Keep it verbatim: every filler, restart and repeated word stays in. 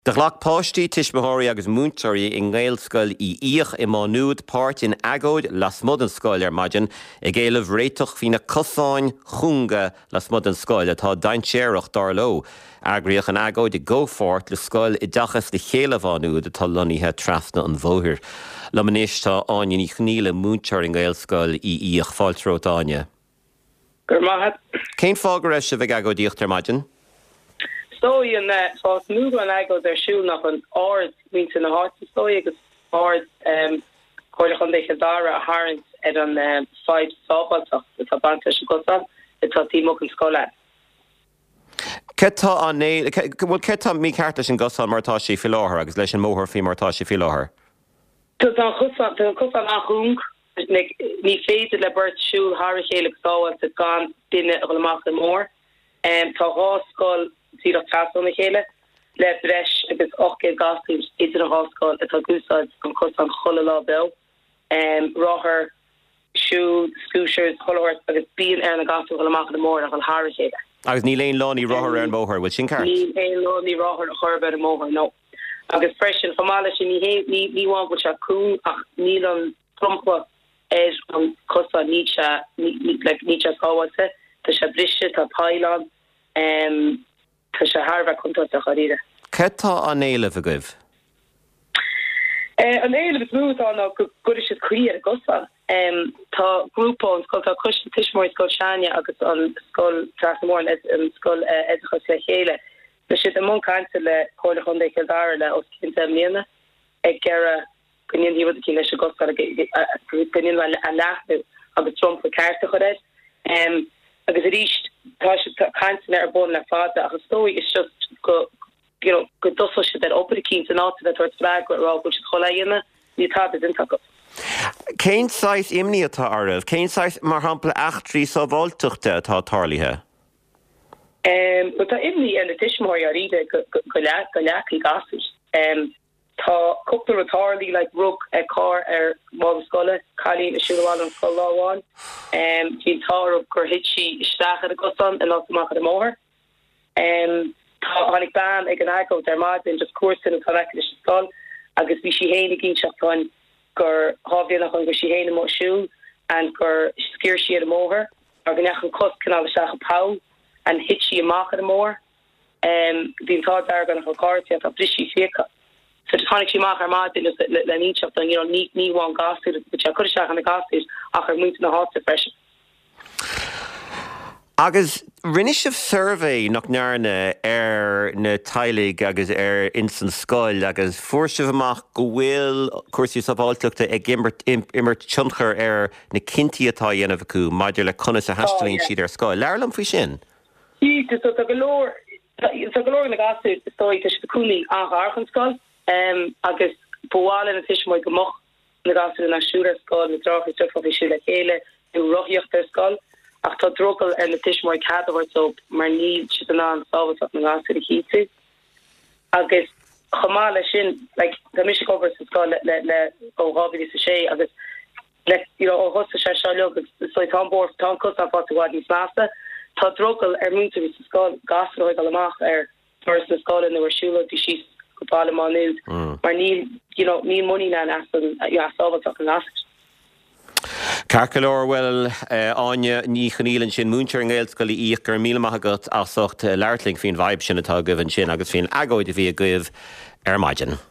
De ghlach páistí tismóirí agus múntóirí i nGaelscoil í íoch i mánúd páirt in agóid las mud an scoil ar maidin i ggéileh réitoch hí na cosáin chunga las mud an scoil atá daintéireach dar ló. Agriíoch an agóid i ggófort le scoil i dachas de chéileh anúd atá loníthe trasna an bhóthir. Lamanéis tá áin í chníle múntóir in Gaelscoil í íoch fáiltrótáine. Gur maithad. Cén fágur eis bheith agóidíocht ar maidin? Stoi yn fos nŵg yn agos ar siwl nach yn ord wynt yn y hart stoi agos ord um, coelach yn ddeich dara a harant ed an um, five sobal toch yta bantas y gosan yta timog yn sgolan. Ceta an né, wel ceta mi cartas yn gosan martá sí fi láthar agus leis an móthar fi martá sí fi láthar? Tys an chusan, tys an chusan a hwng ni ffeid le burt siwl har chélig sáwal sydd gan dinne ag ymach y môr. Um, tá hásgol sydd o'ch tas o'n chéile, le breis agus ochge gasúr idir an hásgol atá gúsáid an chusan chola lá bel. Um, Rother, siw, skúsirs, chollahort agus bíon ar na gasú ag ymach y môr ag an har chéile. Agus ní léon láni Rother ar an móthar, bhfuil sin cart? Ní léon láni Rother a chorbe ar an móthar, no. Agus freisin famála sin ní ní bhain go se cún ach níl an trompa er an cosa níse níse sáhailse, tá se brise tá pailan, um, tá se Harbh chunta a choíre. Ceta an éileh a goibh? An éileh is mútá ná go guris is cuiar a gosa. Um, tá grúpón scoil tá cos tiismóir scoil seania agus an scoil Trasmór an scoil edchas le chéile. Le si am món cainte le cóla chun déich dara le os cinnte mlíana ag gera gníon híbad a cíine se gosa gníon a leachnú agus trompa carta chuid. Um, agus a ríist tá se cainte ar bun le fáda agus stói is just go you know, go dosol se der opera cín an áta a tuairt flag go rá go se choléine ní tá is intak. Cén sais imní atá armh? Cén sais mar hampla achtrií sa bhálteachta atá tarlaithe? Um, but tá imní an a tiismóir a ríide go leachí gasús. Um, tá cúpla atárlaí like rug a car ar má scoile, chalín a siúháil an scoil láháin. Um, Dín tárug gur hití isteach a gosan a látamach a móthir. Um, Tá hánig ban ag an agó der maidin just cuasan an tána is scoil agus bhí si héna ginn seachtáin gur hábhíonach an gur si héna mó siúil an gur scíir siad a móthir ar gneach an cos canál seach a pá an hit si amach a mór. Um, Bhín tá dar gan a cáirte a brisí fécha. So just hánig si amach ar maidin le ní seachtáin you know, ní níháin gasú, but se chuir seach an na gasú ach ar muinte na háta freisin. Agus rinne sibh survey nach nearna ar na tailig agus ar insan scoil agus fuair amach go bhfuil cuasaí sa bhálteachta ag immert tionchar ar na cinntií atá dhéanamh acu maidir le conas a haistalíonn siad ar scoil. Learlam faoi sin? Sí, so tá golóir tá golóir na gasú stoi tá si cúnaí an archan scoil agus bháil na tiismóid go moch na gasú na siúr scoil na drácha tufa fi siú le chéile nó roiíocht ar scoil. Ach tá drogal ar na tiismóid cadhairt op mar ní si an an sábhaach na gasú a chítú. Agus chomá le sin, like, tá mis go sa scoil le ó hábhí sa sé agus le ó hosta se se legus so tá bór tá cos an fáta bhád níos measta. Tá drogal ar múnta ví sa scoil gasróid amach ar thuras na scoil na bharsúla dí síos go pála máú. Mar ní ní muí na an sábhaach an gasú. Carcalóir bhfuil áine ní chanílann sin múntear an Gaelscoil í íoch gur míle maithagat asocht leirtling fin bhaib sin atá goibhann sin agus fin agóid a bhí a goibh ar maidin.